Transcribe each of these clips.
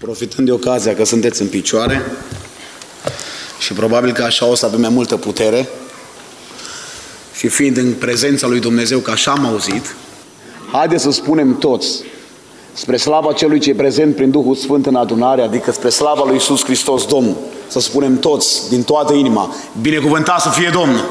Profitând de ocazia că sunteți în picioare și probabil că așa o să avem mai multă putere și fiind în prezența lui Dumnezeu, că așa am auzit, haideți să spunem toți, spre slava celui ce e prezent prin Duhul Sfânt în adunare, adică spre slava lui Iisus Hristos Domnul, să spunem toți, din toată inima, binecuvântat să fie Domnul!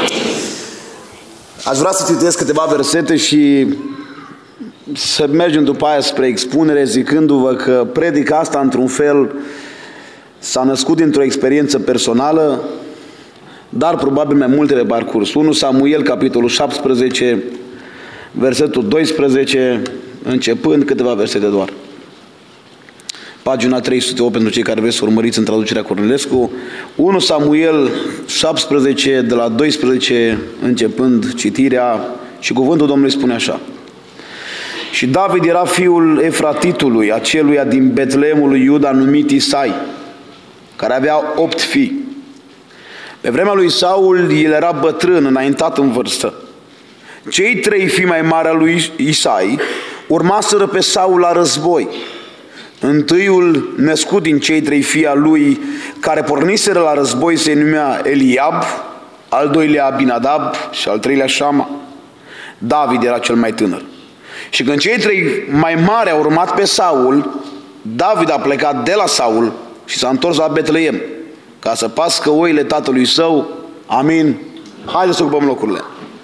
Aș vrea să citesc câteva versete și să mergem după aia spre expunere, zicându-vă că predica asta, într-un fel, s-a născut dintr-o experiență personală, dar probabil mai multe pe parcurs. 1 Samuel, capitolul 17, versetul 12, începând câteva versete doar. Pagina 308 pentru cei care vreți să urmăriți în traducerea Cornilescu. 1 Samuel 17, de la 12, începând citirea, și cuvântul Domnului spune așa. Și David era fiul Efratitului, aceluia din Betleemul lui Iuda, numit Isai, care avea 8 fii. Pe vremea lui Saul, el era bătrân, înaintat în vârstă. Cei 3 fii mai mari al lui Isai urmaseră pe Saul la război. Întâiul născut din cei 3 fii al lui, care porniseră la război, se numea Eliab, al doilea Abinadab și al treilea Șama. David era cel mai tânăr. Și când cei 3 mai mari au urmat pe Saul, David a plecat de la Saul și s-a întors la Betleem, ca să pască oile tatălui său. Amin. Haideți să ocupăm locurile.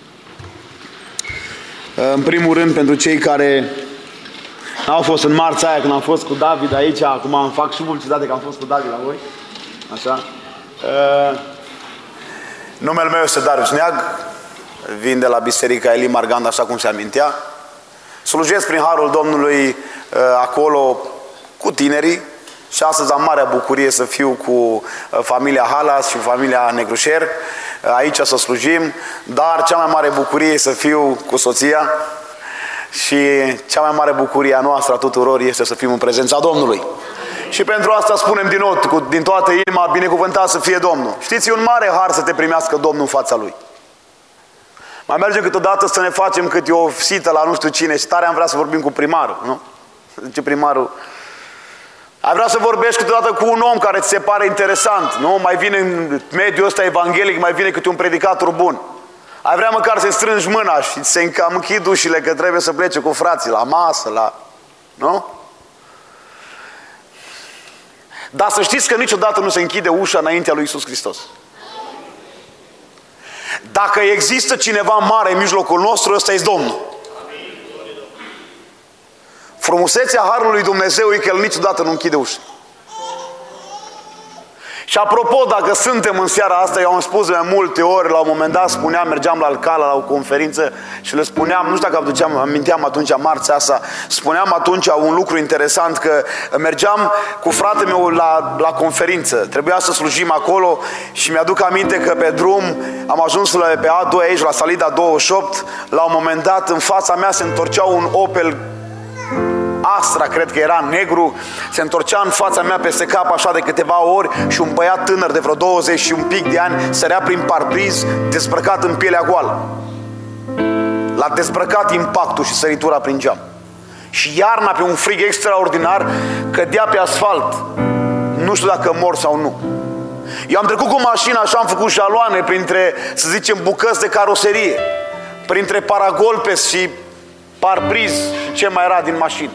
În primul rând, pentru cei care n-au fost în marța aia când am fost cu David aici, acum îmi fac și publicitate că am fost cu David la voi. Așa. Numele meu este Darius Neag, vin de la Biserica Elim Marganda, așa cum se amintea. Slujesc prin Harul Domnului acolo cu tinerii și astăzi am marea bucurie să fiu cu familia Halas și familia Negrușer aici să slujim, dar cea mai mare bucurie e să fiu cu soția și cea mai mare bucurie a noastră a tuturor este să fim în prezența Domnului. Și pentru asta spunem din nou, din toată inima, binecuvântat să fie Domnul. Știți, e un mare har să te primească Domnul în fața Lui. Mai mergem câteodată să ne facem câte o vizită la nu știu cine și tare am vrea să vorbim cu primarul, nu? Zice primarul, ai vrea să vorbești câteodată cu un om care ți se pare interesant, nu? Mai vine în mediul ăsta evanghelic, mai vine câte un predicator bun. Ai vrea măcar să-i strângi mâna și să-i cam închid ușile că trebuie să plece cu frații la masă, la... Nu? Dar să știți că niciodată nu se închide ușa înaintea lui Iisus Hristos. Dacă există cineva mare în mijlocul nostru, ăsta e Domnul. Frumusețea Harului lui Dumnezeu e că El niciodată nu închide ușa. Și apropo, dacă suntem în seara asta, eu am spus de mai multe ori, la un moment dat spuneam, mergeam la Alcala la o conferință și le spuneam, nu știu dacă aminteam atunci marțea asta, spuneam atunci un lucru interesant, că mergeam cu fratele meu la conferință, trebuia să slujim acolo și mi-aduc aminte că pe drum am ajuns pe A2 aici, la Salida 28, la un moment dat în fața mea se întorcea un Opel Astra, cred că era negru, se întorcea în fața mea peste cap așa de câteva ori și un băiat tânăr de vreo 20 și un pic de ani sărea prin parbriz dezbrăcat în pielea goală. L-a dezbrăcat impactul și săritura prin geam. Și iarna, pe un frig extraordinar, cădea pe asfalt. Nu știu dacă mor sau nu. Eu am trecut cu mașina așa, am făcut jaloane printre, să zicem, bucăți de caroserie, printre paragolpes și parbriz și ce mai era din mașină.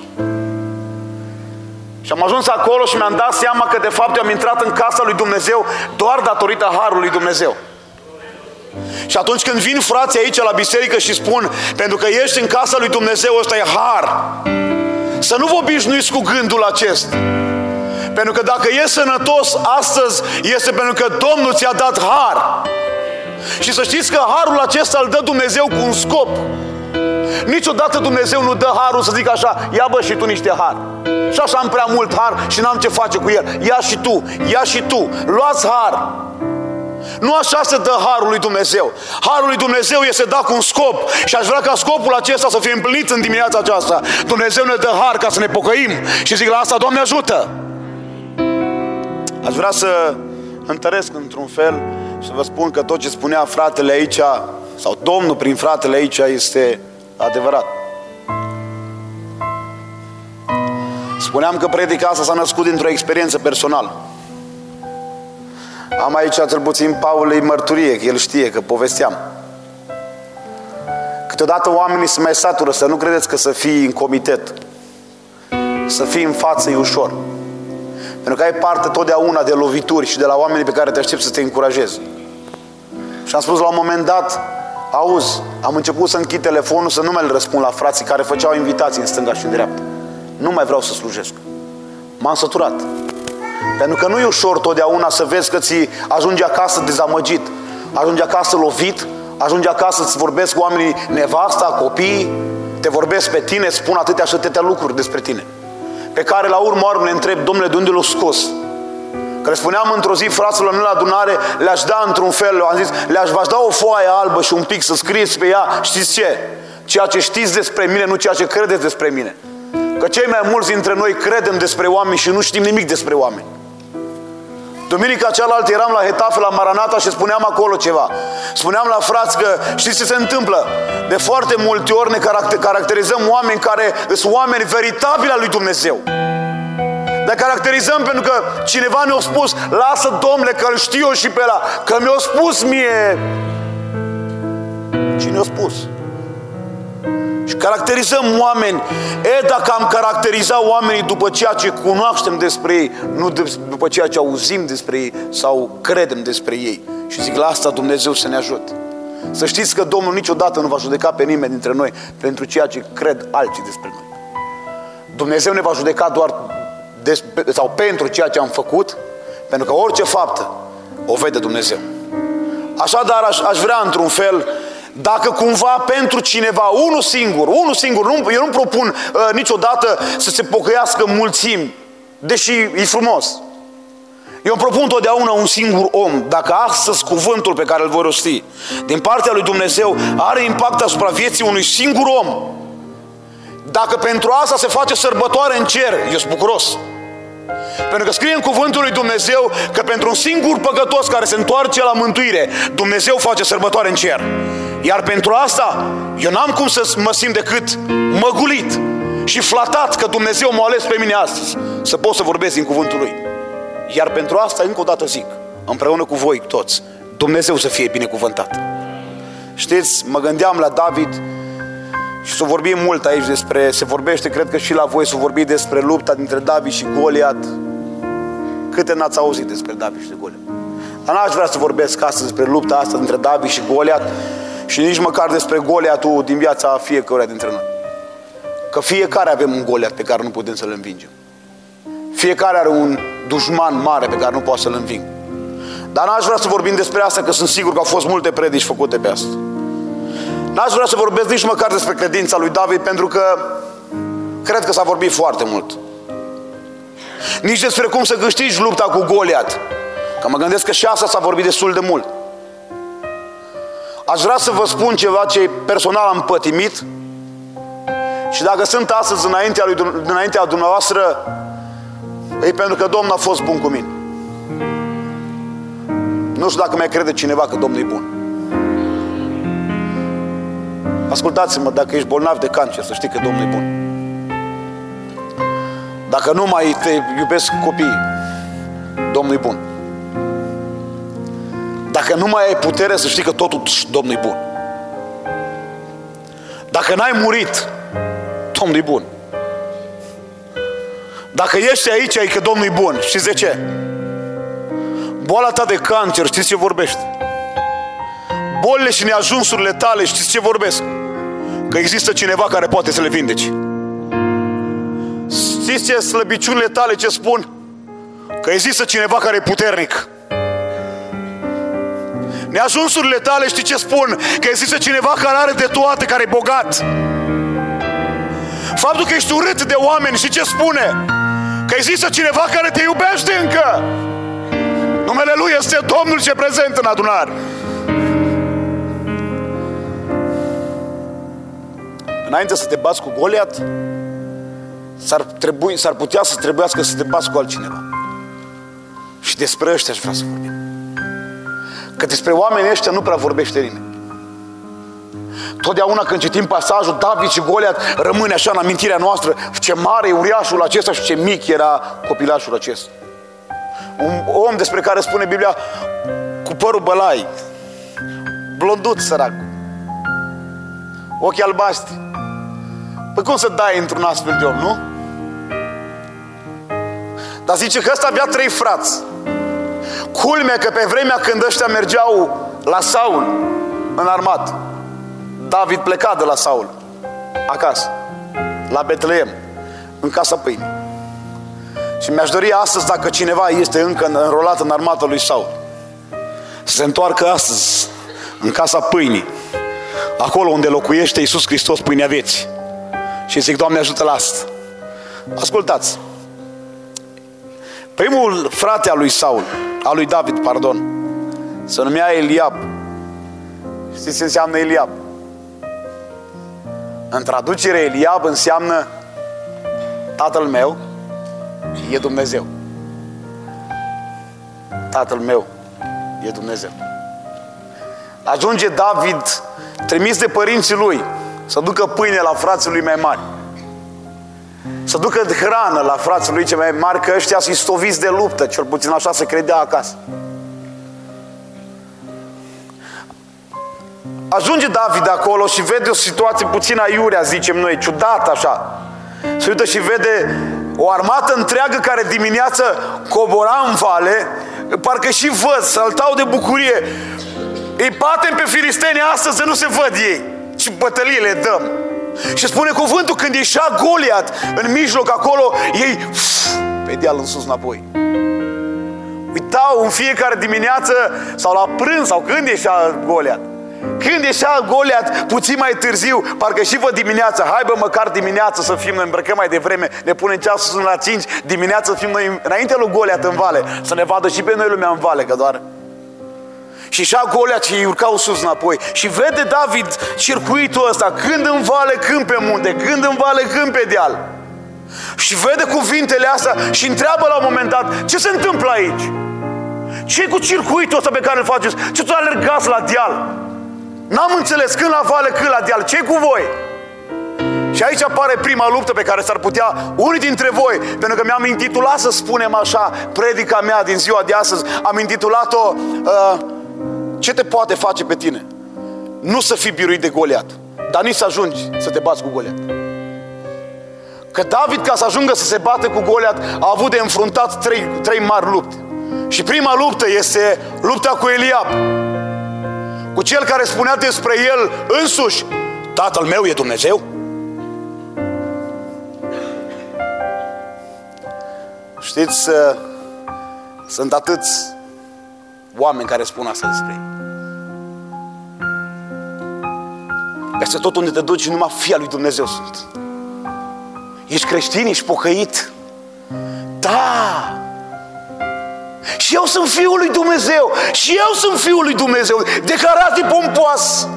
Și am ajuns acolo și mi-am dat seama că de fapt eu am intrat în casa lui Dumnezeu doar datorită Harului lui Dumnezeu. Și atunci când vin frații aici la biserică și spun, pentru că ești în casa lui Dumnezeu, ăsta e har, să nu vă obișnuiți cu gândul acesta. Pentru că dacă ești sănătos astăzi, este pentru că Domnul ți-a dat har. Și să știți că harul acesta îl dă Dumnezeu cu un scop. Niciodată Dumnezeu nu dă harul să zic așa, ia bă și tu niște har. Și așa am prea mult har și n-am ce face cu el. Ia și tu, luați har. Nu așa se dă harul lui Dumnezeu. Harul lui Dumnezeu este dat cu un scop. Și aș vrea ca scopul acesta să fie împlinit în dimineața aceasta. Dumnezeu ne dă har ca să ne pocăim. Și zic la asta, Doamne ajută. Aș vrea să întăresc într-un fel și să vă spun că tot ce spunea fratele aici, sau Domnul prin fratele aici, este adevărat. Spuneam că predica asta s-a născut dintr-o experiență personală. Am aici cel puțin Paulei mărturie, că el știe, că povesteam. Câteodată oamenii se mai satură, să nu credeți că să fii în comitet, să fii în față e ușor. Pentru că ai parte totdeauna de lovituri și de la oamenii pe care te aștepți să te încurajezi. Și am spus la un moment dat, auzi, am început să închid telefonul, să nu mai le răspund la frații care făceau invitații în stânga și în dreapta. Nu mai vreau să slujesc. M-am săturat. Pentru că nu e ușor totdeauna să vezi că ți ajungi acasă dezamăgit, ajungi acasă lovit, ajungi acasă să-ți vorbesc cu oamenii, nevasta, copiii, te vorbesc pe tine, spun atâtea și atâtea lucruri despre tine. Pe care la urmă le întreb, Domnule, de unde l-o scos? Că le spuneam într-o zi fraților la adunare, le-aș da într-un fel, am zis, v-aș da o foaie albă și un pic să scrieți pe ea, știți ce? Ceea ce știți despre mine, nu ceea ce credeți despre mine. Că cei mai mulți dintre noi credem despre oameni și nu știm nimic despre oameni. Duminica cealaltă eram la Hetafe, la Maranata și spuneam acolo ceva. Spuneam la frați că știți ce se întâmplă? De foarte multe ori ne caracterizăm oameni care sunt oameni veritabili al lui Dumnezeu. Ne caracterizăm pentru că cineva ne-a spus, lasă Domnule că îl știu eu și pe ăla, că mi-a spus mie. Cine a spus? Și caracterizăm oameni. Dacă am caracterizat oamenii după ceea ce cunoaștem despre ei, nu după ceea ce auzim despre ei sau credem despre ei. Și zic, la asta Dumnezeu să ne ajute. Să știți că Domnul niciodată nu va judeca pe nimeni dintre noi pentru ceea ce cred alții despre noi. Dumnezeu ne va judeca doar sau pentru ceea ce am făcut, pentru că orice faptă o vede Dumnezeu. Așadar aș vrea într-un fel, dacă cumva pentru cineva, unul singur, eu nu propun niciodată să se pocăiască mulțimi, deși e frumos. Eu îmi propun totdeauna un singur om. Dacă astăzi cuvântul pe care îl voi rosti din partea lui Dumnezeu are impact asupra vieții unui singur om, dacă pentru asta se face sărbătoare în cer, eu sunt bucuros. Pentru că scrie în cuvântul lui Dumnezeu că pentru un singur păcătos care se întoarce la mântuire, Dumnezeu face sărbătoare în cer. Iar pentru asta, eu n-am cum să mă simt decât măgulit și flatat că Dumnezeu m-a ales pe mine astăzi să pot să vorbesc din cuvântul Lui. Iar pentru asta, încă o dată zic, împreună cu voi toți, Dumnezeu să fie binecuvântat. Știți, mă gândeam la David și s-o vorbim mult aici despre, se vorbește, cred că și la voi s-o vorbi despre lupta dintre David și Goliat. Câte n-ați auzit despre David și de Goliat? Dar n-aș vrea să vorbesc astăzi despre lupta asta dintre David și Goliat și nici măcar despre Goliatul din viața fiecăruia dintre noi. Că fiecare avem un Goliat pe care nu putem să-l învingem. Fiecare are un dușman mare pe care nu poate să-l înving. Dar n-aș vrea să vorbim despre asta, că sunt sigur că au fost multe predici făcute pe asta. N-aș vrea să vorbesc nici măcar despre credința lui David, pentru că cred că s-a vorbit foarte mult. Nici despre cum să câștigi lupta cu Goliat, că mă gândesc că și asta s-a vorbit destul de mult. Aș vrea să vă spun ceva ce personal am pătimit și dacă sunt astăzi înaintea dumneavoastră, e pentru că Domnul a fost bun cu mine. Nu știu dacă mai crede cineva că Domnul e bun. Ascultați-mă, dacă ești bolnav de cancer, să știi că Domnul e bun. Dacă nu mai te iubesc copiii, Domnul e bun. Dacă nu mai ai putere, să știi că totuși Domnul e bun. Dacă n-ai murit, Domnul e bun. Dacă ești aici, e că Domnul e bun. Știți de ce? Boala ta de cancer, știți ce vorbește? Bolile și neajunsurile tale, știți ce vorbesc? Că există cineva care poate să le vindeci. Știți ce slăbiciunile tale ce spun? Că există cineva care e puternic. Neajunsurile tale, știi ce spun? Că există cineva care are de toate, care e bogat. Faptul că ești urât de oameni, știi ce spune? Că există cineva care te iubește încă. Numele Lui este Domnul ce prezent în adunare. Înainte să te bați cu Goliat, s-ar putea să trebuiască să te bați cu altcineva. Și despre ăștia aș vrea să vorbim. Că despre oamenii ăștia nu prea vorbește nimeni. Totdeauna când citim pasajul David și Goliat, rămâne așa în amintirea noastră ce mare e uriașul acesta și ce mic era copilașul acesta. Un om despre care spune Biblia cu părul bălai, blondut sărac, ochi albaștri. Păi cum să dai într-un astfel de om, nu? Dar zice că ăsta avea 3 frați. Culmea că pe vremea când ăștia mergeau la Saul în armată, David pleca de la Saul acasă, la Betleem, în casa pâinii. Și mi-aș dori astăzi, dacă cineva este încă înrolat în armata lui Saul, să se întoarcă astăzi în casa pâinii, acolo unde locuiește Iisus Hristos, pâinea vieții, și zic: Doamne, ajută-l asta. Ascultați, primul frate al lui Saul, al lui David, pardon, se numea Eliab. Știți ce înseamnă Eliab? În traducere, Eliab înseamnă tatăl meu e Dumnezeu. Tatăl meu e Dumnezeu. Ajunge David, trimis de părinții lui, să ducă pâine la frații lui mai mari, să ducă hrană la frații lui cei mai mari, că ăștia sunt istoviți de luptă, cel puțin așa se credea acasă. Ajunge David acolo și vede o situație puțin aiurea, zicem noi, ciudat așa. Se uită și vede o armată întreagă care dimineață cobora în vale, parcă și văd, saltau de bucurie. Îi batem pe filisteni astăzi să nu se văd ei, ci bătălie le dăm. Și spune cuvântul, când ieșea Goliat în mijloc acolo, ei pe deal în sus înapoi. Uitau în fiecare dimineață sau la prânz sau când ieșea Goliat. Când ieșea Goliat puțin mai târziu, parcă și vă dimineața, hai bă, măcar dimineața să fim, ne îmbrăcăm mai devreme, ne punem ceasul la 5, dimineața să fim noi înainte lui Goliat în vale, să ne vadă și pe noi lumea în vale, că doar. Și ieșea Goliat și îi urcau sus înapoi. Și vede David circuitul ăsta, când în vale, când pe munte, când în vale, când pe deal. Și vede cuvintele astea și întreabă la un moment dat: ce se întâmplă aici? Ce-i cu circuitul ăsta pe care îl faceți? Ce tu alergați la deal? N-am înțeles, când la vale, când la deal, ce-i cu voi? Și aici apare prima luptă pe care s-ar putea unii dintre voi, pentru că mi-am intitulat, să spunem așa, predica mea din ziua de astăzi, am intitulat-o ce te poate face pe tine? Nu să fii biruit de Goliat, dar nici să ajungi să te bați cu Goliat. Că David, ca să ajungă să se bată cu Goliat, a avut de înfruntat trei mari lupte. Și prima luptă este lupta cu Eliab, cu cel care spunea despre el însuși: tatăl meu e Dumnezeu. Știți, sunt atâți oameni care spun asta despre ei. Peste tot unde te duci, numai fii al lui Dumnezeu sunt. Ești creștin, ești pocăit. Da! Și eu sunt Fiul lui Dumnezeu. Și eu sunt Fiul lui Dumnezeu. Declarații pompoasă.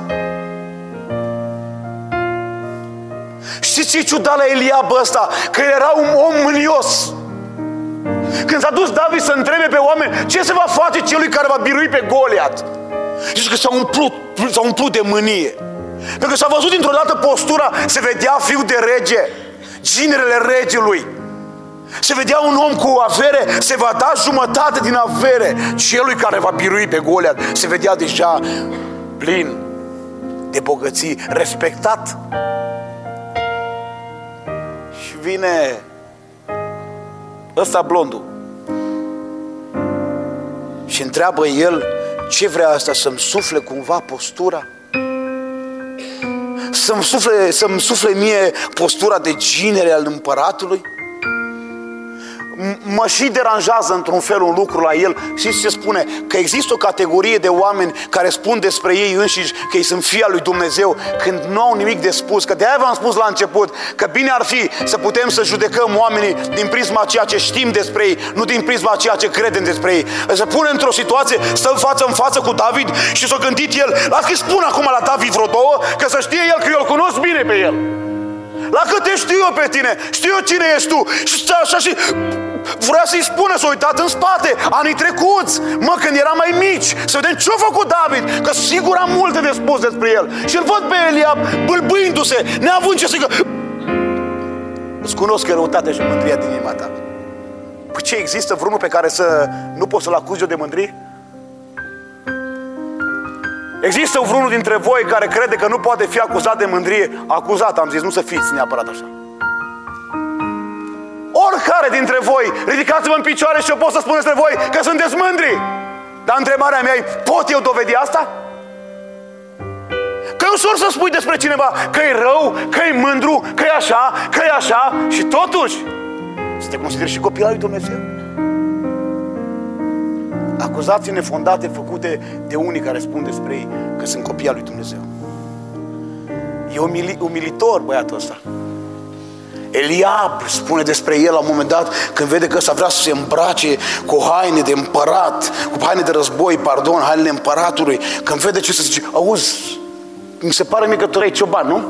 Știți ce-i ciudat la Eliab ăsta? Că era un om mânios. Când s-a dus David să întrebe pe oameni ce se va face celui care va birui pe Goliat, zice că s-a umplut de mânie. Pentru că s-a văzut dintr-o dată postura, se vedea fiul de rege, ginerele regelui. Se vedea un om cu avere, se va da jumătate din avere celui care va birui pe Goliat. Se vedea deja plin de bogății, respectat. Și vine ăsta blondul și întreabă el: ce vrea asta, să-mi sufle cumva postura? Să-mi sufle mie postura de ginere al împăratului? Mă și deranjează într-un fel un lucru la el. Știți ce spune? Că există o categorie de oameni care spun despre ei înșiși că ei sunt fii al lui Dumnezeu, când nu au nimic de spus. Că de-aia v-am spus la început că bine ar fi să putem să judecăm oamenii din prisma ceea ce știm despre ei, nu din prisma ceea ce credem despre ei. Să pune într-o situație, stăm față în față cu David și s-a gândit el: las că spun acum la David vreo două, că să știe el că eu îl cunosc bine pe el. La câte știu eu pe tine, știu eu cine ești tu. Și stai așa și Vrea să-i spună, s-a uitat în spate, anii trecuți, când era mai mici, să vedem ce-a făcut David, că sigur am multe de spus despre el. Și îl văd pe Eliab bâlbâindu-se, neavând ce să zică. Îți cunosc răutatea și mândria din inima ta. Păi ce, există vreunul pe care să nu poți să-l acuzi eu de mândrie? Există vreunul dintre voi care crede că nu poate fi acuzat de mândrie? Acuzat, am zis, nu să fiți neapărat așa. Oricare dintre voi, ridicați-vă în picioare și eu pot să spun despre voi că sunteți mândri. Dar întrebarea mea e, pot eu dovedi asta? Că e ușor să spui despre cineva că e rău, că e mândru, că e așa, că e așa și totuși să te consideri și copil al lui Dumnezeu. Acuzații nefondate făcute de unii care spun despre ei că sunt copii al lui Dumnezeu. E umilitor băiatul ăsta. Eliab spune despre el la un moment dat, când vede că ăsta vrea să se îmbrace cu haine de împărat, cu haine de război, hainele împăratului, când vede ce să zice, auzi, mi se pare mie că tu erai cioban, nu?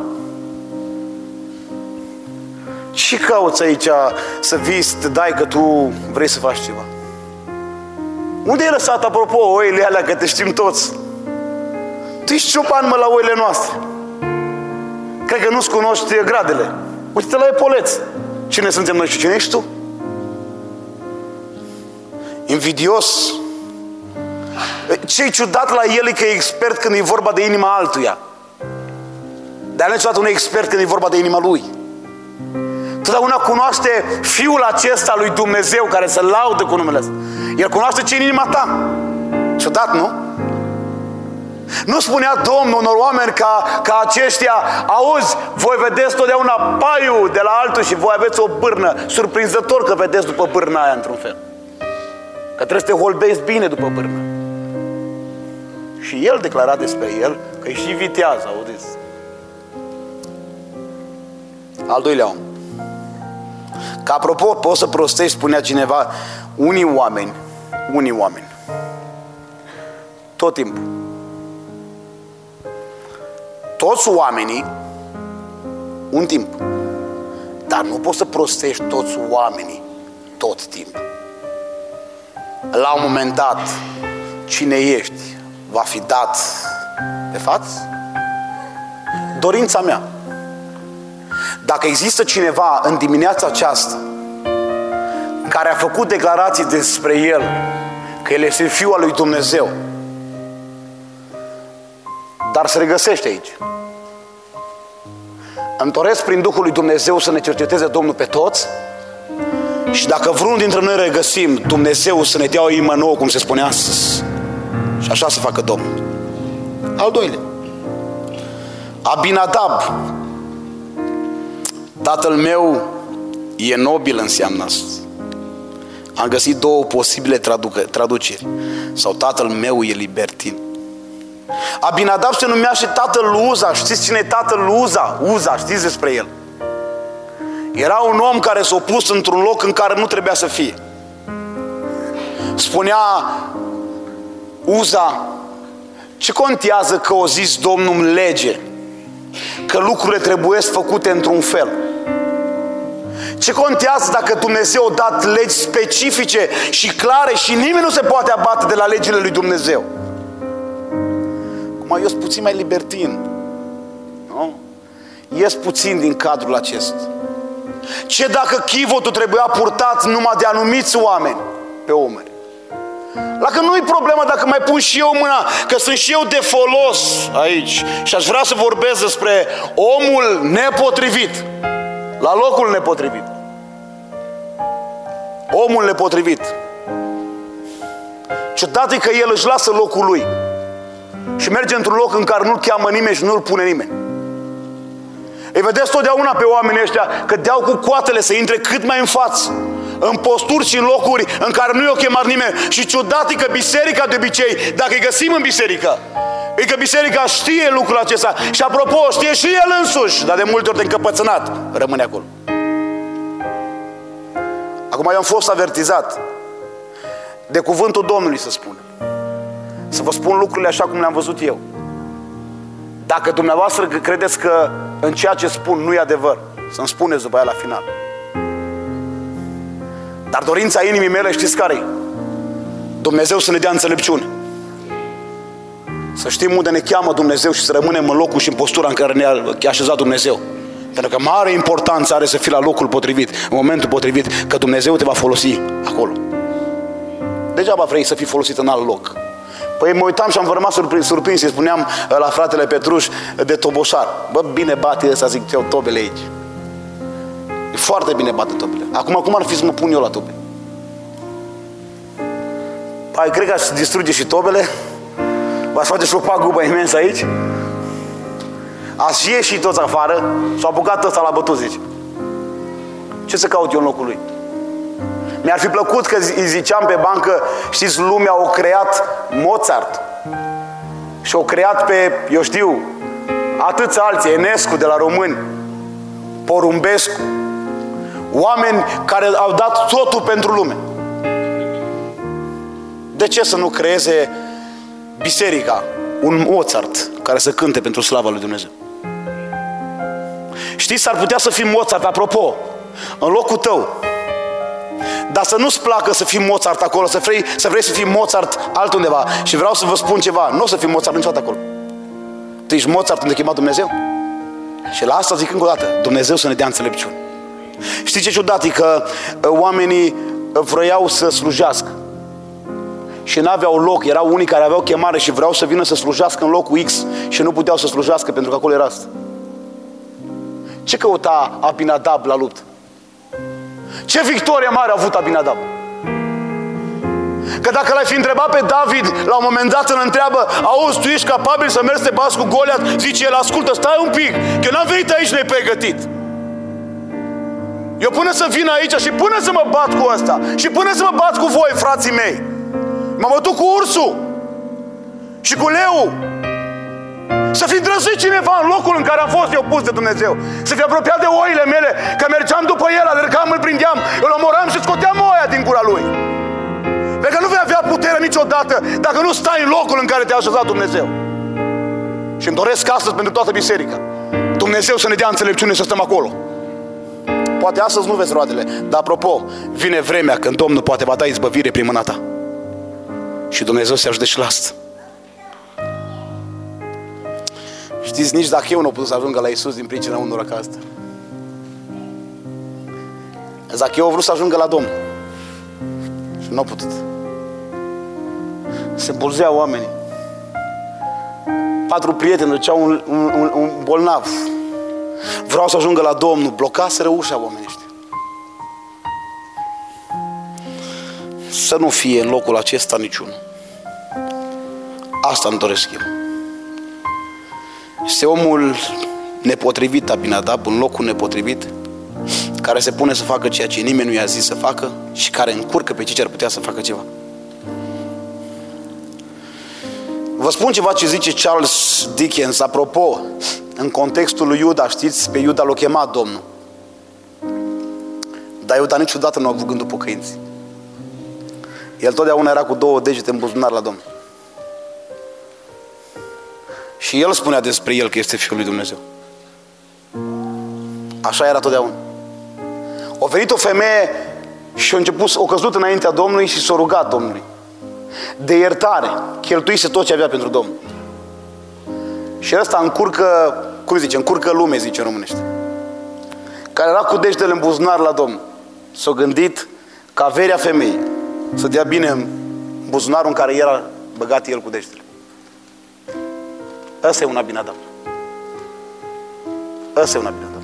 Ce cauți aici să vii să te dai că tu vrei să faci ceva? Unde ai lăsat, apropo, oile alea, că te știm toți? Tu ești cioban, mă, la oile noastre. Cred că nu-ți cunoști gradele. Uite-te la epoleț. Cine suntem noi și cine ești tu? Invidios. Ce-i ciudat la el e că e expert când e vorba de inima altuia. Dar niciodată nu e expert când e vorba de inima lui. Totdeauna cunoaște Fiul acesta lui Dumnezeu care se laudă cu numele ăsta. El cunoaște ce-i în inima ta. Ciudat, nu? Nu spunea Domnul unor oameni ca aceștia, auzi, voi vedeți totdeauna paiul de la altul și voi aveți o bârnă. Surprinzător că vedeți după bârna aia într-un fel. Că trebuie să te holbezi bine după bârnă. Și el declara despre el că e și viteaz, auziți. Al doilea om. Că apropo, poți să prostești, spunea cineva, unii oameni, tot timpul. Toți oamenii, un timp. Dar nu poți să prostești toți oamenii tot timpul. La un moment dat, cine ești va fi dat pe față? Dorința mea. Dacă există cineva în dimineața aceasta care a făcut declarații despre el, că el este Fiul al lui Dumnezeu, dar se regăsește aici, îmi doresc prin Duhul lui Dumnezeu să ne cerceteze Domnul pe toți și dacă vreunul dintre noi regăsim, Dumnezeu să ne dea o inimă nouă, cum se spunea astăzi, și așa să facă Domnul. Al doilea, Abinadab. Tatăl meu e nobil, înseamnă asta. Am găsit două posibile traduceri. Sau tatăl meu e libertin. Abinadab se numea și tatăl lui Uza. Știți cine e tatăl lui Uza? Uza, știți despre el? Era un om care s-a pus într-un loc în care nu trebuia să fie. Spunea Uza, ce contează că o zis Domnul în lege? Că lucrurile trebuie făcute într-un fel. Ce contează dacă Dumnezeu a dat legi specifice și clare și nimeni nu se poate abate de la legile lui Dumnezeu? Cum eu sunt puțin mai libertin, nu? Ies puțin din cadrul acesta. Ce dacă chivotul trebuia purtat numai de anumiți oameni pe umeri? Dacă nu-i problema dacă mai pun și eu mâna, că sunt și eu de folos aici și aș vrea să vorbesc despre omul nepotrivit, la locul nepotrivit. Omul nepotrivit. Ciudat e că el își lasă locul lui și merge într-un loc în care nu-l cheamă nimeni și nu-l pune nimeni. Îi vedeți totdeauna pe oamenii ăștia că deau cu coatele să intre cât mai în față, în posturi și în locuri în care nu i-o chemat nimeni. Și ciudat e că biserica de obicei, dacă îi găsim în biserică, e că biserica știe lucrul acesta. Și apropo, știe și el însuși, dar de multe ori de încăpățânat rămâne acolo. Acum eu am fost avertizat de cuvântul Domnului, să spun. Să vă spun lucrurile așa cum le-am văzut eu. Dacă dumneavoastră credeți că în ceea ce spun nu e adevăr, să-mi spuneți după aia la final. Dar dorința inimii mele, știți care-i? Dumnezeu să ne dea înțelepciune. Să știm unde ne cheamă Dumnezeu și să rămânem în locul și în postura în care ne-a așezat Dumnezeu. Pentru că mare importanță are să fii la locul potrivit, în momentul potrivit, că Dumnezeu te va folosi acolo. Degeaba vrei să fii folosit în alt loc. Păi mă uitam și am rămas surprins, îi spuneam la fratele Petruș de toboșar. Bă, bine bate ăsta, zic eu, tobele aici. E foarte bine bate tobele. Acum, cum ar fi să mă pun eu la tobe? Păi, cred că aș distruge și tobele? V-aș face și o pagubă imensă aici? Ați ieși toți afară. S-a apucat ăsta la bătut, zice. Ce să caut eu în locul lui? Mi-ar fi plăcut că îi ziceam pe bancă, știți, lumea o creat Mozart. Și o creat pe, eu știu, atâți alții, Enescu de la români, Porumbescu. Oameni care au dat totul pentru lume. De ce să nu creeze biserica un Mozart care să cânte pentru slava lui Dumnezeu? Știți, s-ar putea să fii Mozart, apropo, în locul tău. Dar să nu-ți placă să fii Mozart acolo, să vrei să fii Mozart altundeva. Și vreau să vă spun ceva, nu o să fii Mozart niciodată acolo. Tu ești Mozart unde chema Dumnezeu. Și la asta zic încă o dată, Dumnezeu să ne dea înțelepciune. Știi ce ciudat e? Că oamenii vroiau să slujească și n-aveau loc. Erau unii care aveau chemare și vreau să vină să slujească în locul X și nu puteau să slujească pentru că acolo era asta. Ce căuta Abinadab la luptă? Ce victorie mare a avut Abinadab? Că dacă l-ai fi întrebat pe David, la un moment dat îl întreabă: auzi, tu ești capabil să mergi să te bați cu Goliat? Zice el: ascultă, stai un pic, că eu n-am venit aici nepregătit. Eu până să vin aici și până să mă bat cu ăsta și până să mă bat cu voi, frații mei, m-am bătut cu ursul și cu leul. Să fi îndrăzit cineva în locul în care am fost eu pus de Dumnezeu. Să fi apropiat de oile mele, că mergeam după el, alergam, îl prindeam, îl omoram și scoteam oia din gura lui. Pentru că nu vei avea putere niciodată dacă nu stai în locul în care te-a așezat Dumnezeu. Și îmi doresc astăzi pentru toată biserica, Dumnezeu să ne dea înțelepciune să stăm acolo. Poate astăzi nu vezi roadele, dar apropo, vine vremea când Domnul poate va da izbăvire prin mâna ta. Și Dumnezeu se ajute și la asta. Știți, nici dacă eu nu pot să ajungă la Iisus din pricina unora ca asta. Zacheu a vrut să ajungă la Domnul și nu a putut. Se îmbulzeau oamenii. 4 prieteni duceau un bolnav. Vreau să ajungă la Domnul. Blocaseră ușa oamenii ăștia. Să nu fie în locul acesta niciunul. Asta îmi doresc eu. Este omul nepotrivit, Abinadab, în locul nepotrivit, care se pune să facă ceea ce nimeni nu i-a zis să facă și care încurcă pe cei ce ar putea să facă ceva. Vă spun ceva ce zice Charles Dickens, apropo, în contextul lui Iuda. Știți, pe Iuda l-a chemat Domnul, dar Iuda niciodată nu a avut gândul pocăinții. El totdeauna era cu 2 degete în buzunar la Domnul. Și el spunea despre el că este Fiul lui Dumnezeu. Așa era totdeauna. A venit o femeie și a căzut înaintea Domnului și s-a rugat Domnului de iertare. Cheltuise tot ce avea pentru Domnul. Și ăsta încurcă, cum zice, încurcă lume, zice în românește. Care era cu degetele în buzunar la Domnul. S-a gândit că averea femeii să dea bine în buzunarul în care era băgat el cu degetele. Ăsta e un Abinadab. Ăsta e un Abinadab.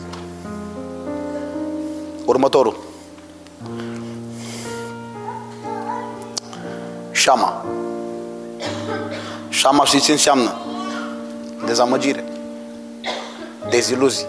Următorul. Șama. Șama, știți ce înseamnă? Dezamăgire. Deziluzii.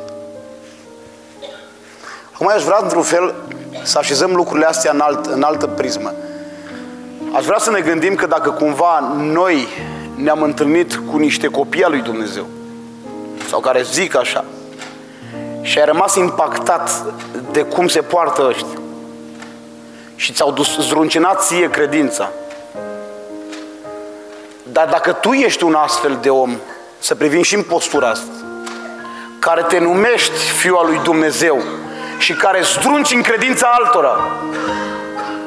Acum aș vrea, într-un fel, să așezăm lucrurile astea în altă prismă. Aș vrea să ne gândim că dacă cumva noi ne-am întâlnit cu niște copii al lui Dumnezeu, sau care zic așa, și ai rămas impactat de cum se poartă ăștia și ți-au zdruncinat ție credința, dar dacă tu ești un astfel de om, să privim și în postura asta, care te numești Fiul al lui Dumnezeu și care zdrunci în credința altora,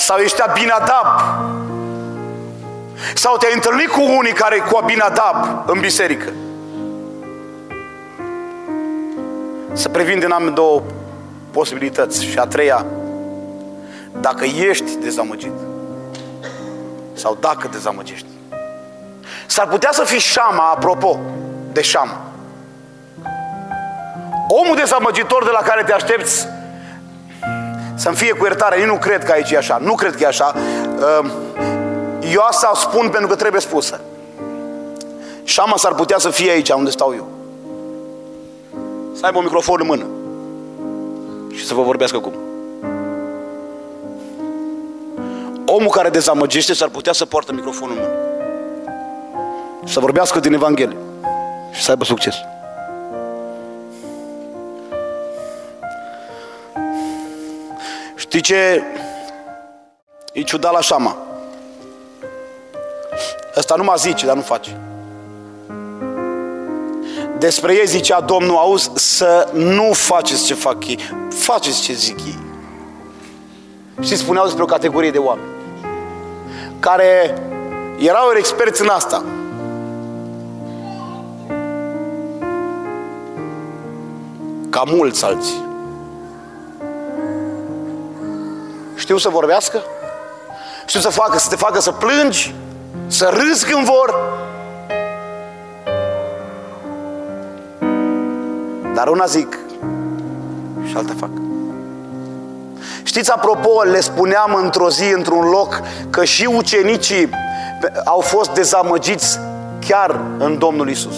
Sau ești Abinadab? Sau te-ai întâlnit cu unii care cu Abinadab în biserică? Să previn din amândouă posibilități. Și a treia, dacă ești dezamăgit sau dacă dezamăgești, s-ar putea să fii Șama, apropo de Șama, omul dezamăgitor de la care te aștepți să-mi fie cu iertare. Eu nu cred că aici e așa. Nu cred că e așa. Eu asta spun pentru că trebuie spusă. Șama s-ar putea să fie aici unde stau eu, să aibă un microfon în mână și să vă vorbească cum. Omul care dezamăgește s-ar putea să poartă microfonul în mână, să vorbească din Evanghelie și să aibă succes. Știi ce e ciudat la Șama? Ăsta numai zice, dar nu face. Despre ei zicea Domnul, auzi, să nu faceți ce fac ei, faceți ce zic ei. Și spuneau despre o categorie de oameni care erau experți în asta. Ca mulți alții. Știu să vorbească, știu să te facă să plângi, să râzi când vor. Dar una zic și alta fac. Știți, apropo, le spuneam într-o zi, într-un loc, că și ucenicii au fost dezamăgiți chiar în Domnul Iisus.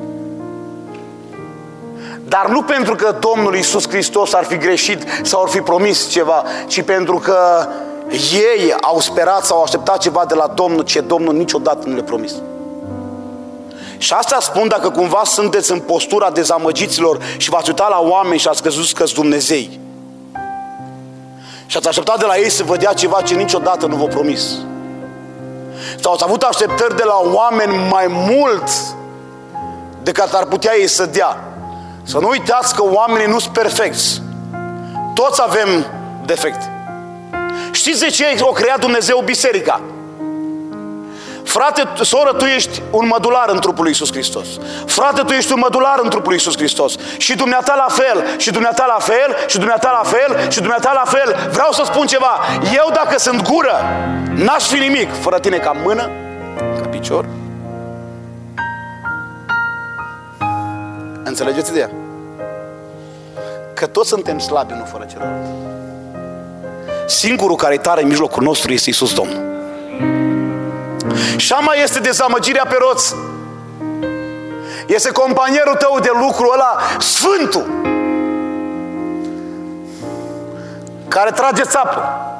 Dar nu pentru că Domnul Iisus Hristos ar fi greșit sau ar fi promis ceva, ci pentru că ei au sperat sau au așteptat ceva de la Domnul ce Domnul niciodată nu le-a promis. Și asta spun, dacă cumva sunteți în postura dezamăgiților și v-ați uitat la oameni și ați crezut că-s Dumnezei și ați așteptat de la ei să vă dea ceva ce niciodată nu v-a promis, sau ați avut așteptări de la oameni mai mult decât ar putea ei să dea, să nu uitați că oamenii nu sunt perfecți. Toți avem defecte. Știți de ce o creat Dumnezeu biserica? Frate, soră, tu ești un mădular în trupul lui Iisus Hristos. Frate, tu ești un mădular în trupul lui Iisus Hristos. Și dumneata la fel, și dumneata la fel, și dumneata la fel, și dumneata la fel. Vreau să spun ceva. Eu, dacă sunt gură, n-aș fi nimic fără tine ca mână, ca picior. Înțelegeți ideea? Că toți suntem slabi unul fără celălalt. Singurul care e tare în mijlocul nostru este Iisus Domnul. Șama este dezamăgirea pe roți. Este companierul tău de lucru ăla, Sfântul, care trage țapă.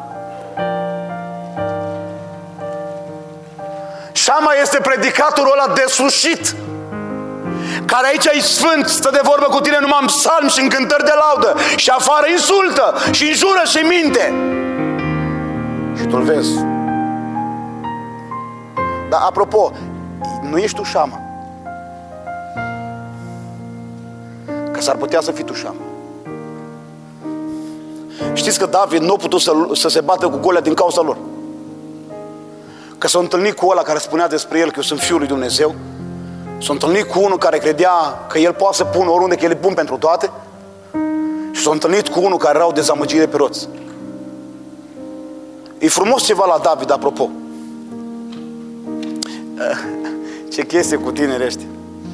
Șama este predicatorul ăla deslușit, care aici e sfânt, stă de vorbă cu tine numai în psalmi și în cântări de laudă, și afară insultă și înjură și minte. Și tu-l vezi. Dar apropo, nu ești tu Șama, că s-ar putea să fii tu Șama. Știți că David nu a putut să se bată cu Goliat din cauza lor, că s-a întâlnit cu ăla care spunea despre el că eu sunt Fiul lui Dumnezeu. S-a întâlnit cu unul care credea că el poate să pună oriunde, că el e bun pentru toate. Și s-a întâlnit cu unul care era o dezamăgire pe roți. E frumos ceva la David, apropo. Ce chestie cu tinerii ăștia.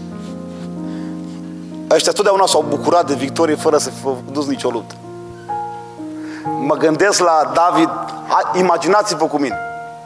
Ăștia totdeauna s-au bucurat de victorie fără să fi dus nicio luptă. Mă gândesc la David, imaginați-vă cu mine.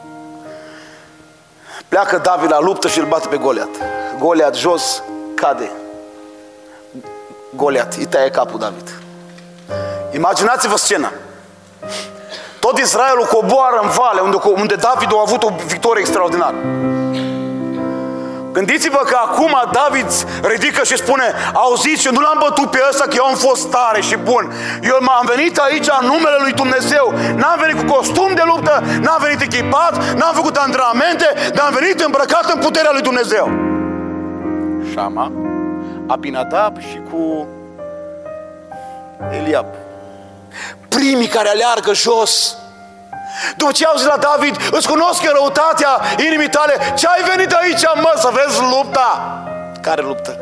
Pleacă David la luptă și îl bate pe Goliat. Goliat jos, cade. Goliat, îi taie capul David. Imaginați-vă scena. Tot Israelul coboară în vale unde David a avut o victorie extraordinară. Gândiți-vă că acum David ridică și spune: auziți, eu nu l-am bătut pe ăsta, că eu am fost tare și bun. Eu m-am venit aici în numele lui Dumnezeu. N-am venit cu costum de luptă, n-am venit echipat, n-am făcut antrenamente, dar am venit îmbrăcat în puterea lui Dumnezeu. Șama, Abinadab și cu Eliab, primii care aleargă jos, După ce au zis la David, îți cunosc eu răutatea inimii tale, ce ai venit aici, mă, să vezi lupta? Care luptă?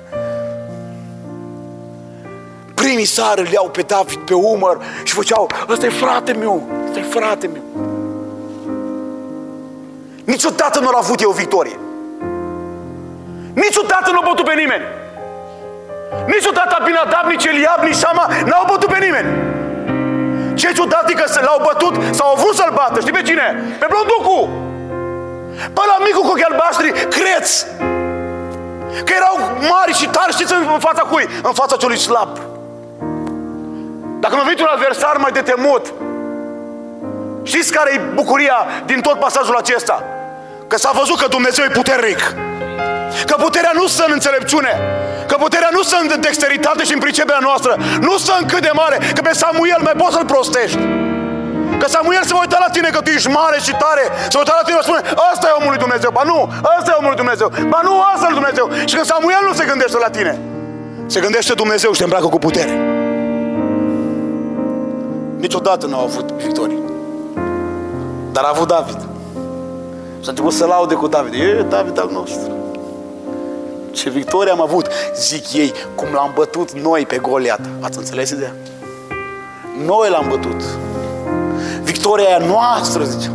Primii sari îl iau pe David pe umăr și făceau, ăsta e frate meu, ăsta e frate meu. Niciodată nu a avut eu victorie. Niciodată nu a bătut pe nimeni. Niciodată Abinadab, nici Eliab, nici Sama n-au bătut pe nimeni. Ce ciudat e că l-au bătut sau au vrut să-l bată. Știi pe cine? Pe blonducu. Pe ăla micu cu ochii albaștri, creț. Că erau mari și tari, știți în fața cui? În fața celui slab. Dacă nu vine un adversar mai de temut, știți care e bucuria din tot pasajul acesta? Că s-a văzut că Dumnezeu e puternic. Că puterea nu stă în înțelepciune. Că puterea nu stă în dexteritate și în priceperea noastră. Nu stă în cât de mare. Că pe Samuel mai poți să-l prostești. Că Samuel se va uita la tine că tu ești mare și tare. Se va uita la tine și spune, ăsta e omul lui Dumnezeu. Ba nu, ăsta e omul lui Dumnezeu. Ba nu, ăsta e lui Dumnezeu. Și când Samuel nu se gândește la tine, se gândește Dumnezeu și te îmbracă cu putere. Niciodată nu au avut victorii. Dar a avut David. Și a început să laude cu David. E David al nostru. Ce victorie am avut. Zic ei, cum l-am bătut noi pe Goliat. Ați înțeles ideea? Noi l-am bătut. Victoria e a noastră, zice.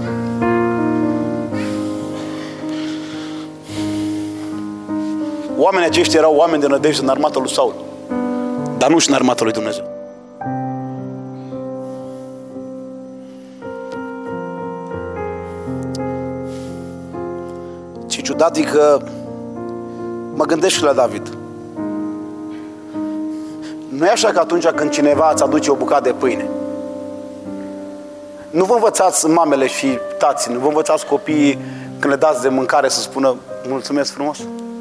Oamenii aceștia erau oameni de nădejde în armata lui Saul, dar nu și în armata lui Dumnezeu. Ce ciudat e că mă gândesc și la David. Nu e așa că atunci când cineva îți aduce o bucată de pâine, nu vă învățați mamele și tații, nu vă învățați copiii când le dați de mâncare să spună mulțumesc frumos?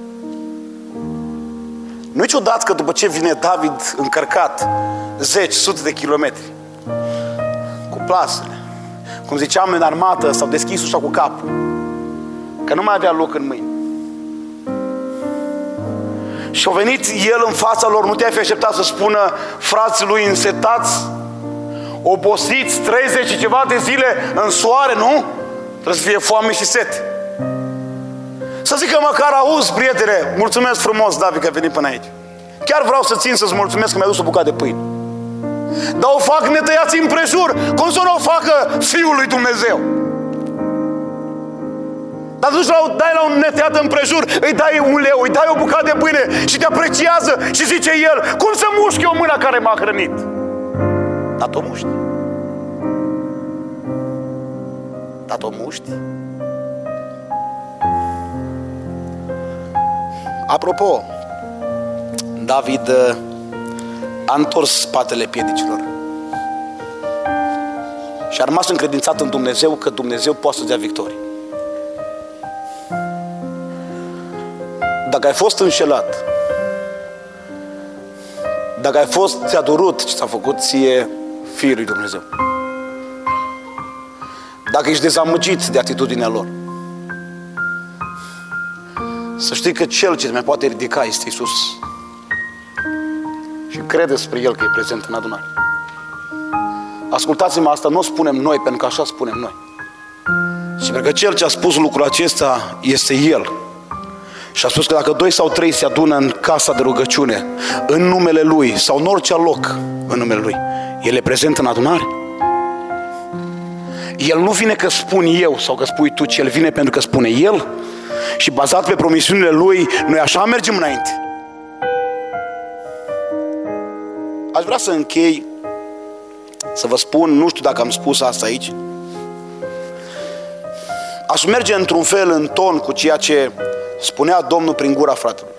Nu e ciudat că după ce vine David încărcat zeci, sute de kilometri cu plasele, cum ziceam în armată, s-au deschis ușa cu capul, că nu mai avea loc în mâini. Și a venit el în fața lor, nu te-ai fi așteptat să spună frații lui însetați, obosiți, 30 și ceva de zile în soare, nu? Trebuie să fie foame și sete. Să zică măcar, auzi, prietene, mulțumesc frumos, David, că ai venit până aici. Chiar vreau să țin să-ți mulțumesc că mi-ai dus o bucată de pâine. Dar o fac netăiați împrejur, cum să nu o facă Fiul lui Dumnezeu? Dar duci dai la un netăiat împrejur, îi dai un leu, îi dai o bucată de pâine și te apreciază și zice el, cum să mușchi o mână care m-a hrănit? Dar o muști. Dar o muști. Apropo, David a întors spatele piedicilor și a rămas încredințat în Dumnezeu că Dumnezeu poate să dea victorie. Dacă ai fost înșelat, dacă ți-a durut ce ți-a făcut ție Fiul lui Dumnezeu, dacă ești dezamăgit de atitudinea lor, să știi că Cel ce te mai poate ridica este Iisus. Și crede spre El că e prezent în adunare. Ascultați-mă, asta nu o spunem noi, pentru că așa spunem noi. Și pentru că Cel ce a spus lucrul acesta este El. Și a spus că dacă 2 sau 3 se adună în casa de rugăciune, în numele Lui, sau în orice loc în numele Lui, El e prezent în adunare. El nu vine că spun eu sau că spui tu, ci El vine pentru că spune El. Și bazat pe promisiunile Lui, noi așa mergem înainte. Aș vrea să închei, să vă spun, nu știu dacă am spus asta aici, aș merge într-un fel în ton cu ceea ce spunea Domnul prin gura fratelui.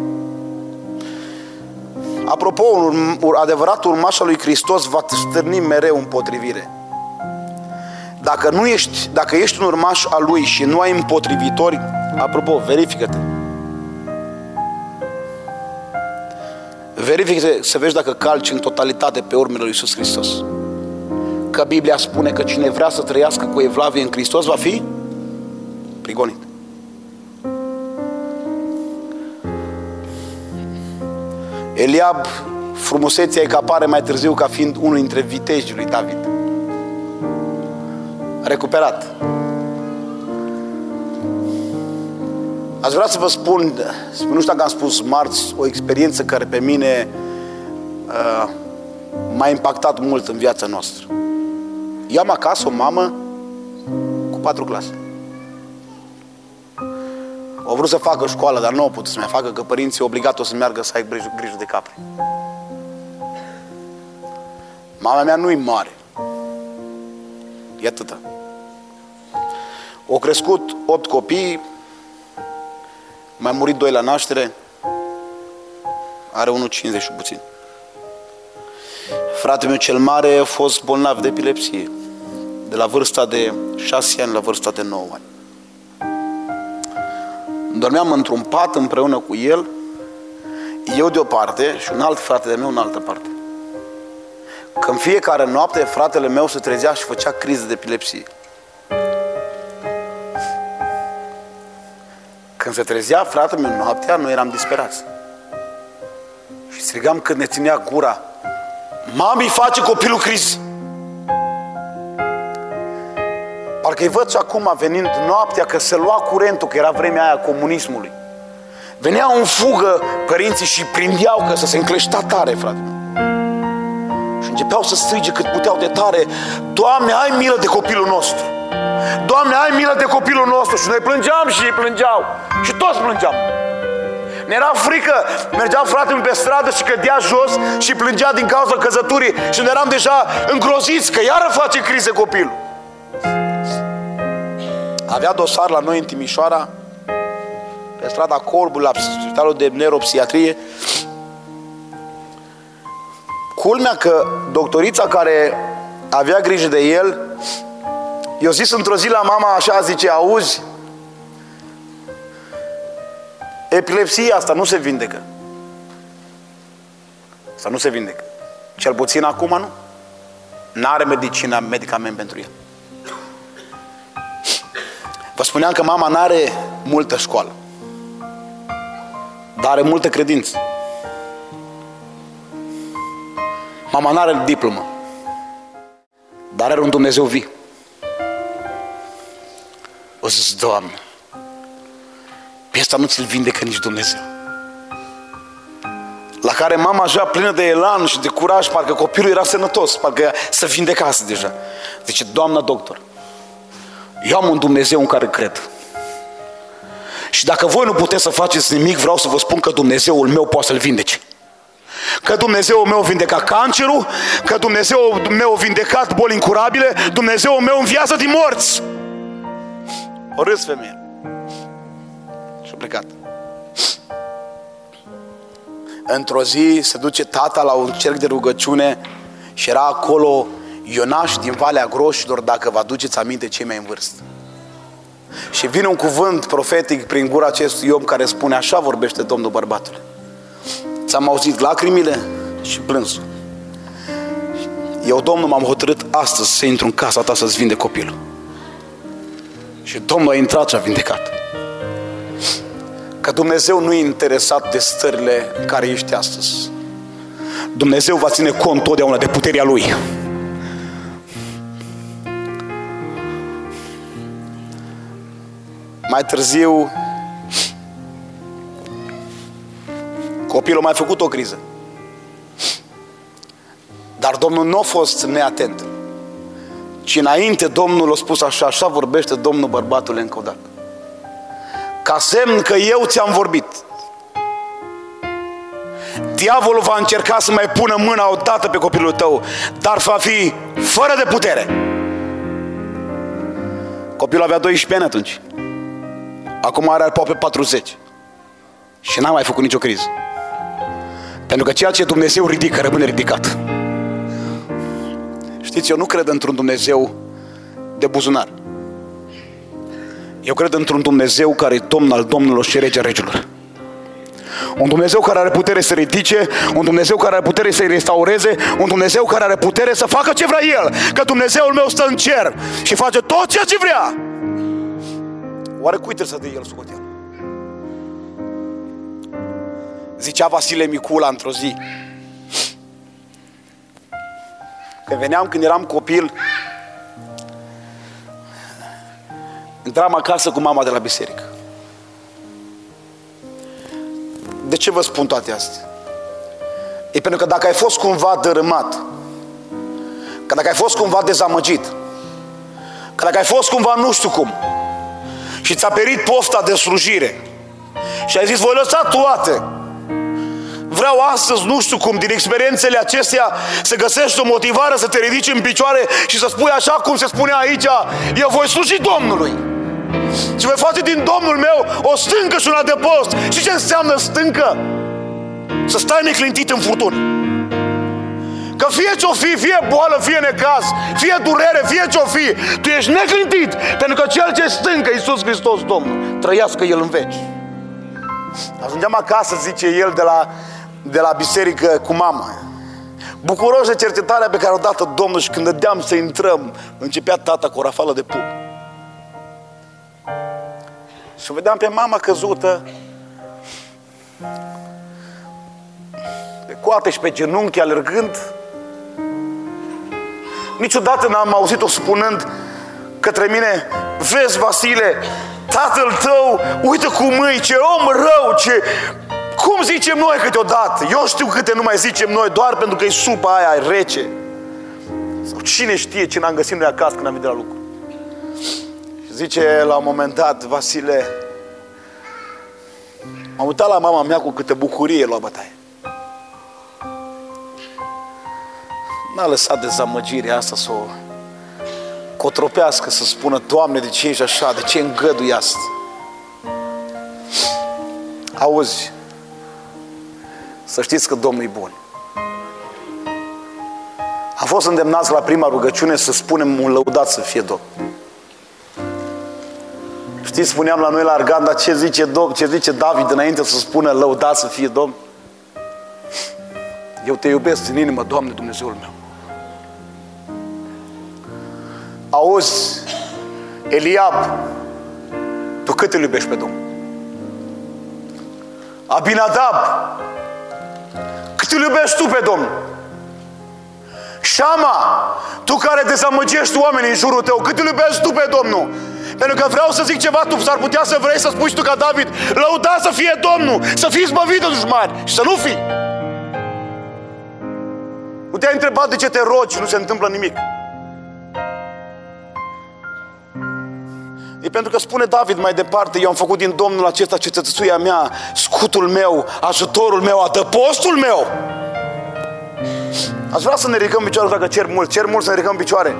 Apropo, un adevărat urmaș al lui Hristos va stârni mereu împotrivire. Dacă ești un urmaș al Lui și nu ai împotrivitori, apropo, verifică-te. Verifică-te să vezi dacă calci în totalitate pe urmele lui Iisus Hristos. Că Biblia spune că cine vrea să trăiască cu evlavie în Hristos va fi prigonit. Eliab, frumusețea e că apare mai târziu ca fiind unul dintre vitejii lui David. recuperat. Aș vrea să vă spun, nu știu dacă am spus marți, o experiență care pe mine m-a impactat mult în viața noastră. Eu am acasă o mamă cu 4 clase. Au vrut să facă școală, dar nu au putut să mai facă, că părinții obligat-o să meargă să ai grijă de capri. Mama mea nu-i mare. E atâta. Au crescut 8 copii, mai murit 2 la naștere, are 1,50 și puțin. Fratele meu cel mare a fost bolnav de epilepsie, de la vârsta de 6 ani la vârsta de 9 ani. Dormeam într-un pat împreună cu el, eu de o parte și un alt frate de meu în altă parte. Când fiecare noapte fratele meu se trezea și făcea crize de epilepsie. Când se trezea fratele meu noaptea, noi eram disperați. Și strigam când ne ținea gura: mami, face copilul crize. Parcă-i văd și acum venind noaptea, că se lua curentul, că era vremea aia comunismului. Veneau în fugă părinții și prindeau, că se încleștea tare, frate. Și începeau să strige cât puteau de tare: Doamne, ai milă de copilul nostru! Doamne, ai milă de copilul nostru! Și noi plângeam și ei plângeau. Și toți plângeam. Ne era frică, mergea fratele pe stradă și cădea jos și plângea din cauza căzăturii și noi eram deja îngroziți că iară face crize copilul. Avea dosar la noi în Timișoara, pe strada Corbu, la spitalul de neuropsihiatrie. Culmea că doctorița care avea grijă de el i-a zis într-o zi la mama așa, zice: auzi, epilepsia asta nu se vindecă. Asta nu se vindecă. Cel puțin acum nu. N-are medicament pentru el. Vă spuneam că mama n-are multă școală, dar are multă credință. Mama n-are diplomă, dar are un Dumnezeu viu. O zis: Doamne, pe ăsta nu ți-l vindecă nici Dumnezeu. La care mama așa plină de elan și de curaj, parcă copilul era sănătos, parcă se vindecase deja. Zice: Doamna doctor, eu am un Dumnezeu în care cred. Și dacă voi nu puteți să faceți nimic, vreau să vă spun că Dumnezeul meu poate să-l vindece. Că Dumnezeul meu vindeca cancerul, că Dumnezeul meu a vindecat boli incurabile, Dumnezeul meu înviază din morți. O râs femeia. Și-a plecat. Într-o zi se duce tata la un cerc de rugăciune și era acolo Ionaș din Valea Groșilor, dacă vă aduceți aminte, cei mai în vârstă. Și vine un cuvânt profetic prin gura acestui om care spune: așa vorbește Domnul bărbatule. Ți-am auzit lacrimile și plânsul. Eu, Domnul, m-am hotărât astăzi să intru în casa ta să-ți vindec copilul. Și Domnul a intrat și a vindecat. Că Dumnezeu nu e interesat de stările în care ești astăzi. Dumnezeu va ține cont totdeauna de puterea Lui. Mai târziu, copilul a mai făcut o criză. Dar Domnul nu a fost neatent, ci înainte Domnul a spus așa: așa vorbește Domnul bărbatule încă o dată. Ca semn că eu ți-am vorbit. Diavolul va încerca să mai pună mâna odată pe copilul tău, dar va fi fără de putere. Copilul avea 12 ani atunci. Acum are aproape 40. Și n-a mai făcut nicio criză. Pentru că ceea ce Dumnezeu ridică rămâne ridicat. Știți, eu nu cred într-un Dumnezeu de buzunar. Eu cred într-un Dumnezeu care e Domn al domnilor și Rege al regilor. Un Dumnezeu care are putere să ridice, un Dumnezeu care are putere să-i restaureze, un Dumnezeu care are putere să facă ce vrea El. Că Dumnezeul meu stă în cer și face tot ceea ce vrea. Oare cui trebuie să dea El socoteală? Zicea Vasile Micula într-o zi, că veneam când eram copil Intram acasă cu mama de la biserică. De ce vă spun toate astea? E pentru că dacă ai fost cumva dărâmat, că dacă ai fost cumva dezamăgit, că dacă ai fost cumva nu știu cum și ți-a perit pofta de slujire și ai zis, voi lăsa toate, vreau astăzi, nu știu cum, din experiențele acestea să găsești o motivare să te ridici în picioare și să spui așa cum se spune aici, eu voi sluji Domnului și voi face din Domnul meu o stâncă și un adăpost. Și ce înseamnă stâncă? Să stai neclintit în furtună. Că fie ce-o fi, fie boală, fie necaz, fie durere, fie ce-o fi, tu ești neclintit, pentru că Cel ce stâncă, Iisus Hristos Domnul, trăiască El în veci. Ajungeam acasă, zice el, de la biserică cu mama, bucuros de cercetarea pe care o dată Domnul, și când dădeam să intrăm, începea tata cu o rafală de pumn. Și vedeam pe mama căzută, pe coate și pe genunchi, alergând. Niciodată n-am auzit-o spunând către mine, vezi, Vasile, tatăl tău, uite cum îi, ce om rău, ce... Cum zicem noi câteodată? Eu știu câte nu mai zicem noi, doar pentru că e supa aia rece. Sau cine știe ce n-am găsit noi acasă când am venit la lucru. Și zice la un moment dat, Vasile, m-am uitat la mama mea cu câtă bucurie lua bătaie. N-a lăsat dezamăgirea asta să o cotropească, să spună, Doamne, de ce ești așa, de ce îngădui asta? Auzi, să știți că Domnul e bun. Am fost îndemnați la prima rugăciune să spunem un lăudat să fie Domnul. Știți, spuneam la noi la Arganda, ce zice David înainte să spună lăudat să fie Domnul? Eu te iubesc din inimă, Doamne, Dumnezeul meu. Auzi, Eliab, tu cât îl iubești pe Domnul? Abinadab, cât îl iubești tu pe Domnul? Șama, tu care dezamăgești oamenii în jurul tău, cât îl iubești tu pe Domnul? Pentru că vreau să zic ceva, tu s-ar putea să vrei să spui și tu ca David, lăuda să fie Domnul, să fii zbăvit de dușmani și să nu fii. Nu te-ai întrebat de ce te rogi și nu se întâmplă nimic. E pentru că spune David mai departe, eu am făcut din Domnul acesta cetățuia mea, scutul meu, ajutorul meu, adăpostul meu. Aș vrea să ne ridicăm în picioare, dacă cer mult să ne ridicăm în picioare.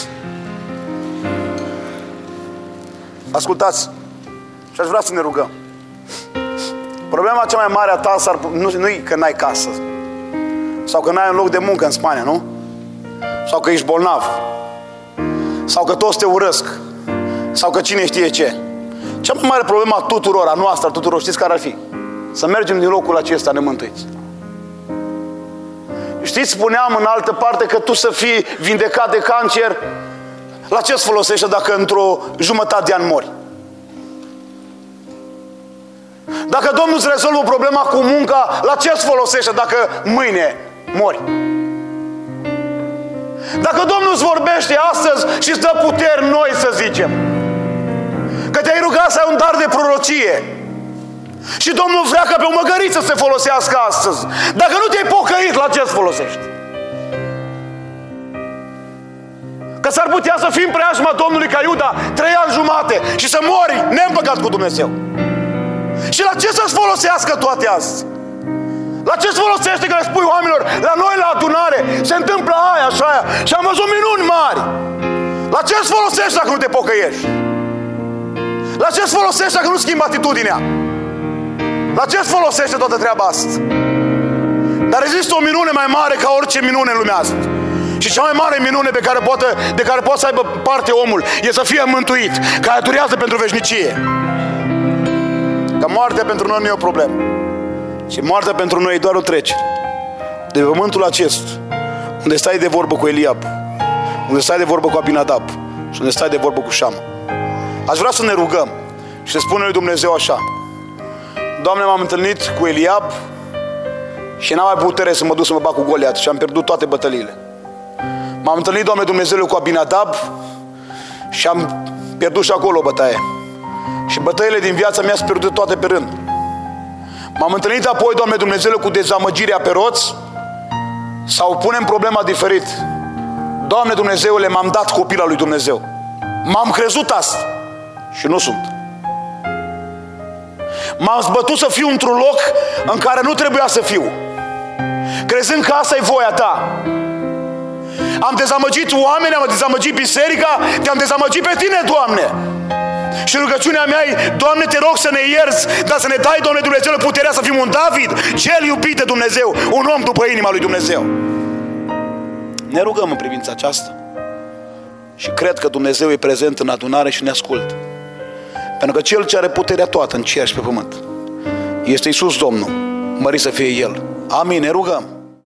Ascultați, și aș vrea să ne rugăm. Problema cea mai mare a ta nu e că n-ai casă, sau că n-ai un loc de muncă în Spania, nu? Sau că ești bolnav, sau că toți te urăsc, sau că cine știe ce. Cea mai mare problemă a tuturor, a noastră, a tuturor, știți care ar fi? Să mergem din locul acesta nemântuiți. Știți, spuneam în altă parte că tu să fii vindecat de cancer, la ce îți folosește dacă într-o jumătate de an mori? Dacă Domnul îți rezolvă problema cu munca, la ce îți folosește dacă mâine mori? Dacă Domnul îți vorbește astăzi și îți dă puteri noi, să zicem, că te-ai rugat să ai un dar de prorocie și Domnul vrea ca pe o măgăriță să se folosească astăzi, dacă nu te-ai pocăit, la ce îți folosește? Că s-ar putea să fii în preajma Domnului ca Iuda 3 ani jumate și să mori neîmpăcat cu Dumnezeu. Și la ce să-ți folosească toate astea? La ce îți folosește că le spui oamenilor, la noi la adunare se întâmplă aia și aia și am văzut minuni mari? La ce îți folosește dacă nu te pocăiești? La ce îți folosește dacă nu schimbi atitudinea? La ce îți folosește toată treaba asta? Dar există o minune mai mare ca orice minune în lumea asta. Și cea mai mare minune de care poate să aibă parte omul e să fie mântuit, care durează pentru veșnicie. Că moartea pentru noi nu e o problemă. Și moartea pentru noi e doar o trecere. De pământul acesta, unde stai de vorbă cu Eliab, unde stai de vorbă cu Abinadab și unde stai de vorbă cu Șama. Aș vrea să ne rugăm și să spunem lui Dumnezeu așa: Doamne, m-am întâlnit cu Eliab și n-am mai putere să mă duc să mă bag cu Goliat și am pierdut toate bătăliile. M-am întâlnit, Doamne Dumnezeule, cu Abinadab și am pierdut și acolo o bătaie. Și bătăile din viața mea s-au pierdut toate pe rând. M-am întâlnit apoi, Doamne Dumnezeule, cu dezamăgirea pe roți, sau punem problema diferit. Doamne Dumnezeule, m-am dat copil al lui Dumnezeu. M-am crezut asta și nu sunt. M-am zbătut să fiu într-un loc în care nu trebuia să fiu, crezând că asta e voia ta. Am dezamăgit oameni, am dezamăgit biserica, te-am dezamăgit pe tine, Doamne. Și rugăciunea mea e, Doamne, te rog să ne ierți, dar să ne dai, Doamne Dumnezeu, puterea să fim un David, cel iubit de Dumnezeu, un om după inima lui Dumnezeu. Ne rugăm în privința aceasta și cred că Dumnezeu e prezent în adunare și ne ascultă. Pentru că Cel ce are puterea toată în cer și pe pământ este Iisus Domnul, mărit să fie El. Amin, ne rugăm.